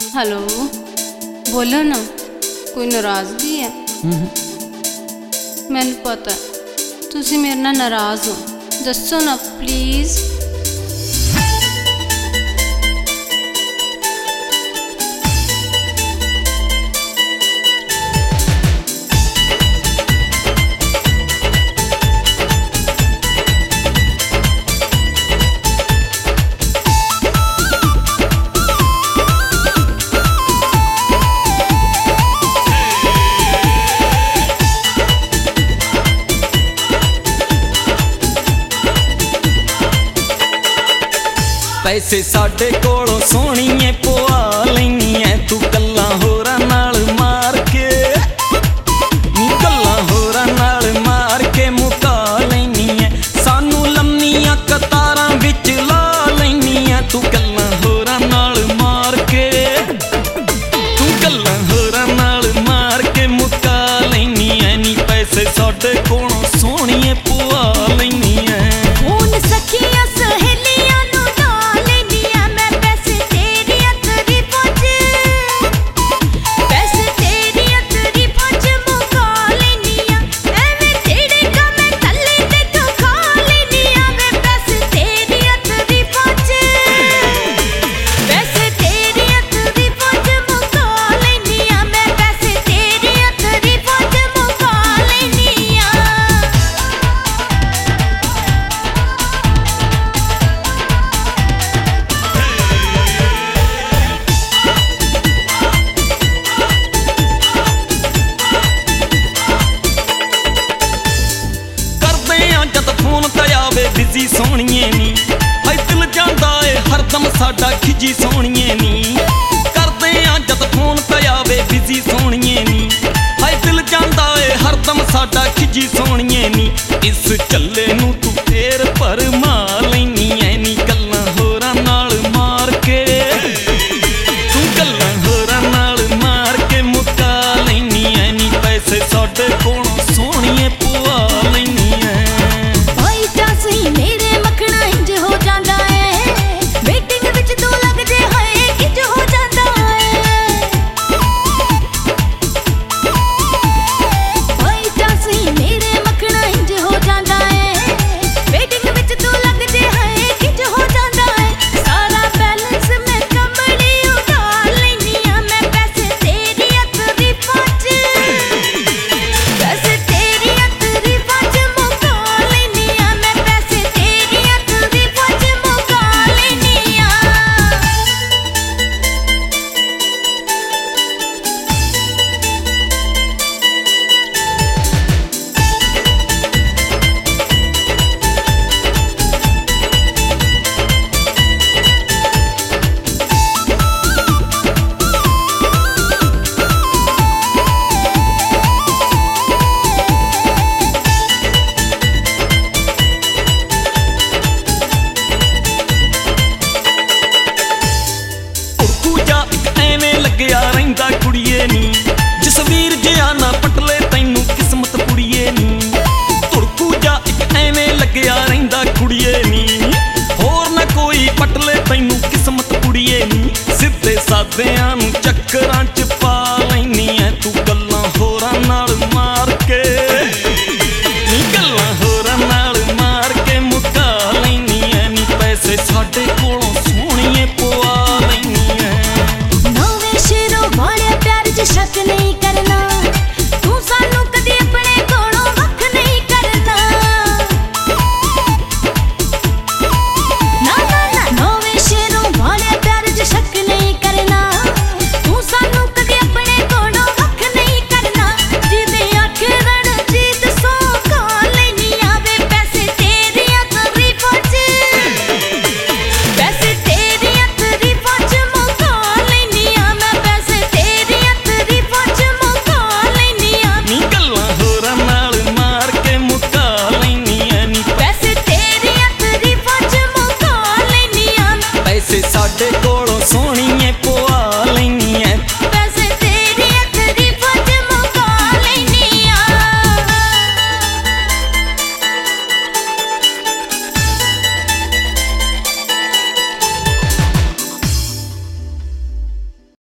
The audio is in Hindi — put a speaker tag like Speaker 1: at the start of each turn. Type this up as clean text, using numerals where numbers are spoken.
Speaker 1: हेलो, बोलो ना, कोई नाराजगी है? मैंने पता है तुसी मेरे नाल नाराज हो, दसो ना प्लीज़।
Speaker 2: पैसे साडे कोलों सोहणीए पवा लैनी ऐ, तू गल्लां होरां नाल मार के, गल्लां होरां नाल मार के मुका लैनी ऐ, सानू लम्मियां कतारां विच ला लैनी ऐ, तू गल्लां होरां नाल मार के, तू गल्लां होरां नाल मार के मुका लैनी ऐ, नी पैसे साडे कोलों सोहणीए पवा लैनी ऐ।
Speaker 3: हुण सखियां सहेलियां
Speaker 2: बिजी सोहणीए नी, हाय दिल जांदा ए हरदम साडा खिजी सोहणीए नी, करदे आ जद फोन ते आवे बिजी सोहणीए नी, हाय दिल जांदा ए हरदम साडा खिजी सोहणीए नी, इस झल्ले नू तू फेर भरमा लैनी ऐ, नी गल्लां होरां नाल मार के, तू गल्लां होरां नाल मार के मुका लैनी ऐ, नी पैसे साडे कोलों सोहणीए पवा लैनी ऐ।
Speaker 3: मेरे मखना इंज हो जांदा है, वेटिंग विच तू लग जे हाय किंज हो जांदा है, भाई जासी मेरे मखना इंज हो जांदा है, वेटिंग विच तू लग जे हाय किंज हो जांदा है, सारा बैलेंस मैं कमड़ी उड़ा लैनी आ, मैं पैसे तेरी अतरी पच, पैसे तेरी अतरी पच मुका लैनी आ, मैं पैसे तेरी अतरी पच मुका लैनी आ।
Speaker 2: ਲੱਗਿਆ ਰਹਿੰਦਾ ਕੁੜੀਏ ਨੀ, ਜਸਵੀਰ ਜਿਹਾ ਨਾ ਪਟਲੇ ਤੈਨੂੰ ਕਿਸਮਤ ਪੁੜੀਏ ਨੀ, ਧੁੜਕੂ ਜਾ ਇੱਕ ਐਵੇਂ ਲੱਗਿਆ ਰਹਿੰਦਾ ਕੁੜੀਏ ਨੀ, ਹੋਰ ਨਾ ਕੋਈ ਪਟਲੇ ਤੈਨੂੰ ਕਿਸਮਤ ਪੁੜੀਏ ਨੀ, ਸਿੱਧੇ ਸਾਦਿਆਂ ਨੂੰ ਚੱਕਰਾਂ